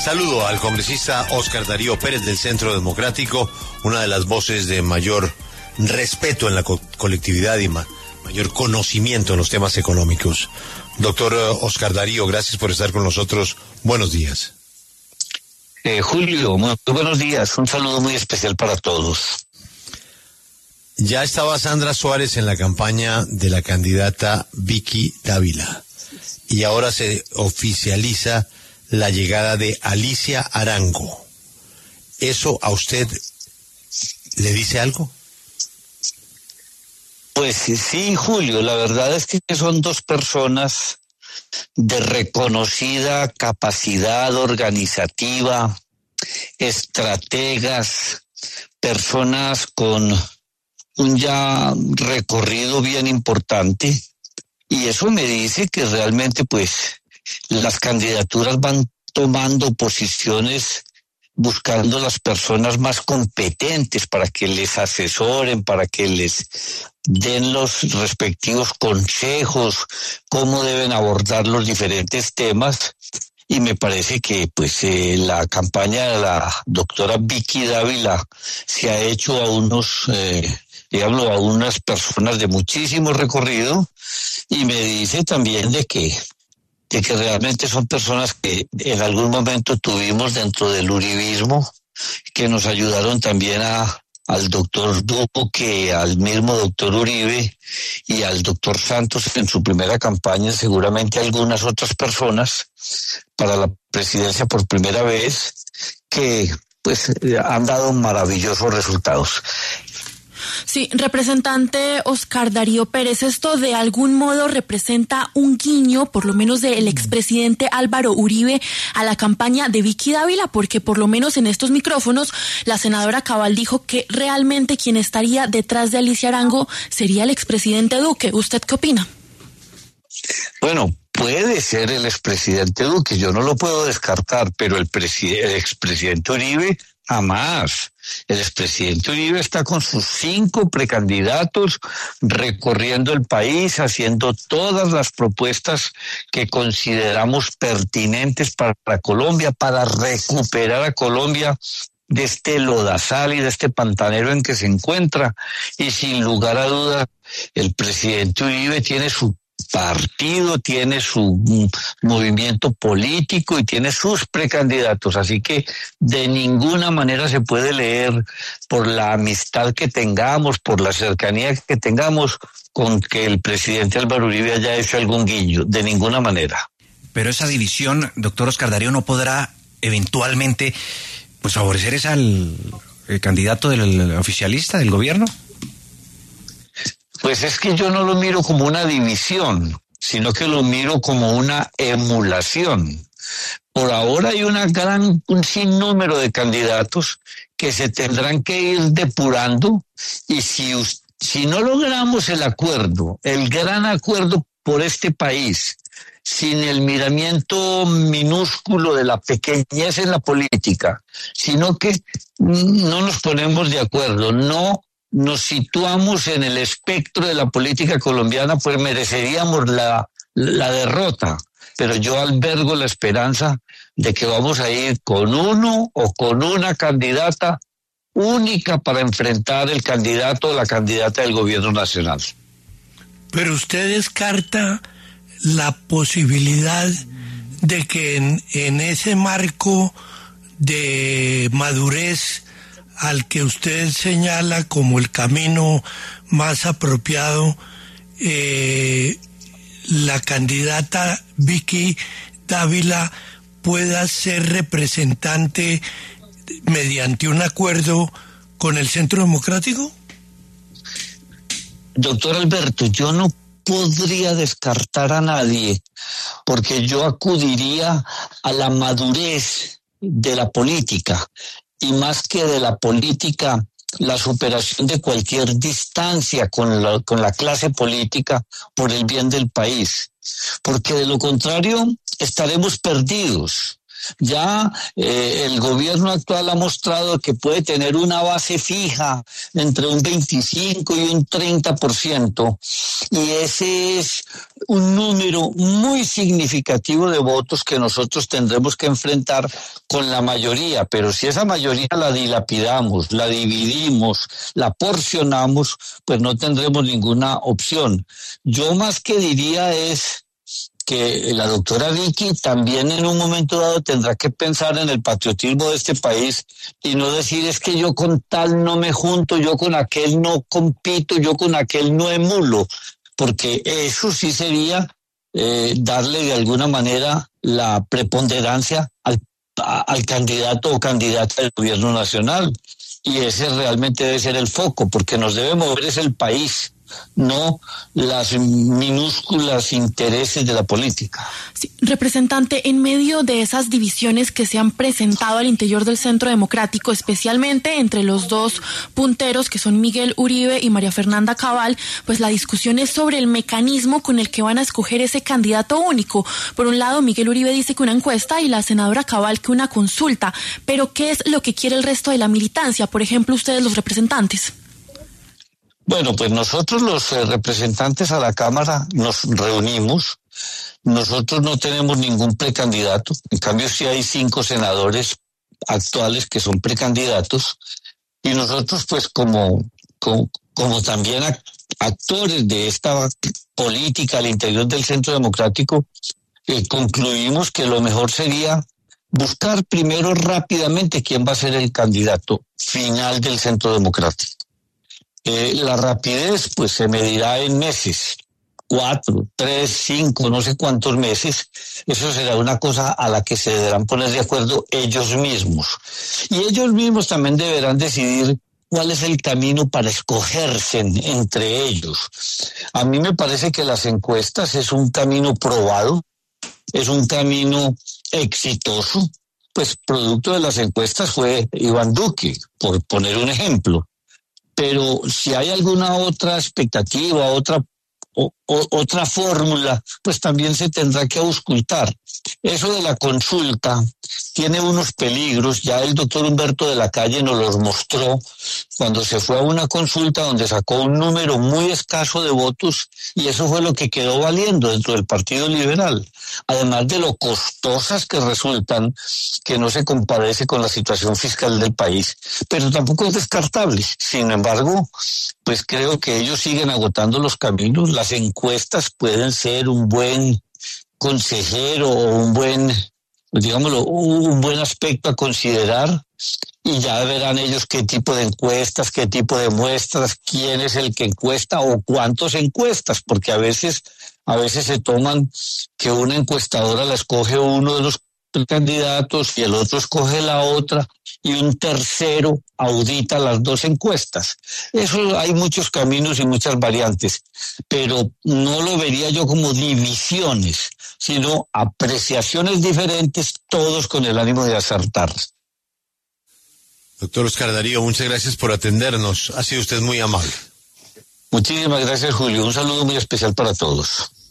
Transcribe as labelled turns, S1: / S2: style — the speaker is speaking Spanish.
S1: Saludo al congresista Óscar Darío Pérez del Centro Democrático, una de las voces de mayor respeto en la colectividad y mayor conocimiento en los temas económicos. Doctor Óscar Darío, gracias por estar con nosotros. Buenos días.
S2: Julio, muy buenos días. Un saludo muy especial para todos.
S1: Ya estaba Sandra Suárez en la campaña de la candidata Vicky Dávila y ahora se oficializa la llegada de Alicia Arango. ¿Eso a usted le dice algo?
S2: Pues sí, Julio, la verdad es que son dos personas de reconocida capacidad organizativa, estrategas, personas con un ya recorrido bien importante, y eso me dice que realmente pues las candidaturas van tomando posiciones buscando las personas más competentes para que les asesoren, para que les den los respectivos consejos, cómo deben abordar los diferentes temas. Y me parece que pues la campaña de la doctora Vicky Dávila se ha hecho a a unas personas de muchísimo recorrido, y me dice también de que realmente son personas que en algún momento tuvimos dentro del uribismo, que nos ayudaron también al doctor Duque, al mismo doctor Uribe y al doctor Santos en su primera campaña, seguramente algunas otras personas para la presidencia por primera vez, que pues han dado maravillosos resultados.
S3: Sí, representante Óscar Darío Pérez, ¿esto de algún modo representa un guiño, por lo menos del expresidente Álvaro Uribe, a la campaña de Vicky Dávila? Porque por lo menos en estos micrófonos la senadora Cabal dijo que realmente quien estaría detrás de Alicia Arango sería el expresidente Duque. ¿Usted qué opina?
S2: Bueno, puede ser el expresidente Duque, yo no lo puedo descartar, pero el expresidente Uribe jamás. El expresidente Uribe está con sus 5 precandidatos recorriendo el país, haciendo todas las propuestas que consideramos pertinentes para Colombia, para recuperar a Colombia de este lodazal y de este pantanero en que se encuentra. Y sin lugar a dudas, el presidente Uribe tiene su partido, tiene su movimiento político y tiene sus precandidatos, así que de ninguna manera se puede leer por la amistad que tengamos, por la cercanía que tengamos, con que el presidente Álvaro Uribe haya hecho algún guiño, de ninguna manera.
S4: Pero esa división, doctor Óscar Darío, ¿no podrá eventualmente pues favorecer al candidato del oficialista del gobierno?
S2: Pues es que yo no lo miro como una división, sino que lo miro como una emulación. Por ahora hay un sinnúmero de candidatos que se tendrán que ir depurando, y si no logramos el gran acuerdo por este país, sin el miramiento minúsculo de la pequeñez en la política, sino que no nos ponemos de acuerdo, no nos situamos en el espectro de la política colombiana, pues mereceríamos la derrota. Pero yo albergo la esperanza de que vamos a ir con uno o con una candidata única para enfrentar el candidato o la candidata del gobierno nacional.
S5: Pero usted descarta la posibilidad de que en ese marco de madurez al que usted señala como el camino más apropiado, la candidata Vicky Dávila pueda ser representante mediante un acuerdo con el Centro Democrático?
S2: Doctor Alberto, yo no podría descartar a nadie, porque yo acudiría a la madurez de la política, y más que de la política, la superación de cualquier distancia con la clase política por el bien del país. Porque de lo contrario estaremos perdidos. Ya el gobierno actual ha mostrado que puede tener una base fija entre un 25 y un 30%, y ese es un número muy significativo de votos que nosotros tendremos que enfrentar con la mayoría. Pero si esa mayoría la dilapidamos, la dividimos, la porcionamos, pues no tendremos ninguna opción. Yo más que diría es que la doctora Vicky también en un momento dado tendrá que pensar en el patriotismo de este país y no decir es que yo con tal no me junto, yo con aquel no compito, yo con aquel no emulo, porque eso sí sería darle de alguna manera la preponderancia al candidato o candidata del gobierno nacional, y ese realmente debe ser el foco, porque nos debe mover es el país, no las minúsculas intereses de la política.
S3: Sí, representante, en medio de esas divisiones que se han presentado al interior del Centro Democrático, especialmente entre los dos punteros que son Miguel Uribe y María Fernanda Cabal, pues la discusión es sobre el mecanismo con el que van a escoger ese candidato único. Por un lado, Miguel Uribe dice que una encuesta y la senadora Cabal que una consulta, pero ¿qué es lo que quiere el resto de la militancia? Por ejemplo, ustedes los representantes.
S2: Bueno, pues nosotros los representantes a la Cámara nos reunimos. Nosotros no tenemos ningún precandidato. En cambio, sí hay 5 senadores actuales que son precandidatos. Y nosotros, pues como también actores de esta política al interior del Centro Democrático, concluimos que lo mejor sería buscar primero rápidamente quién va a ser el candidato final del Centro Democrático. La rapidez pues se medirá en meses, 4, 3, 5, no sé cuántos meses. Eso será una cosa a la que se deberán poner de acuerdo ellos mismos. Y ellos mismos también deberán decidir cuál es el camino para escogerse entre ellos. A mí me parece que las encuestas es un camino probado, es un camino exitoso. Pues producto de las encuestas fue Iván Duque, por poner un ejemplo. Pero si hay alguna otra expectativa, otra fórmula, pues también se tendrá que auscultar. Eso de la consulta tiene unos peligros, ya el doctor Humberto de la Calle nos los mostró cuando se fue a una consulta donde sacó un número muy escaso de votos, y eso fue lo que quedó valiendo dentro del Partido Liberal, además de lo costosas que resultan, que no se compadece con la situación fiscal del país, pero tampoco es descartable. Sin embargo, pues creo que ellos siguen agotando los caminos. Las encuestas pueden ser un buen consejero o un buen aspecto a considerar, y ya verán ellos qué tipo de encuestas, qué tipo de muestras, quién es el que encuesta o cuántos encuestas, porque a veces se toman que una encuestadora la escoge uno de los candidatos y el otro escoge la otra y un tercero audita las 2 encuestas. Eso hay muchos caminos y muchas variantes, pero no lo vería yo como divisiones, sino apreciaciones diferentes, todos con el ánimo de acertar.
S1: Doctor Oscar Darío, muchas gracias por atendernos. Ha sido usted muy amable.
S2: Muchísimas gracias, Julio. Un saludo muy especial para todos.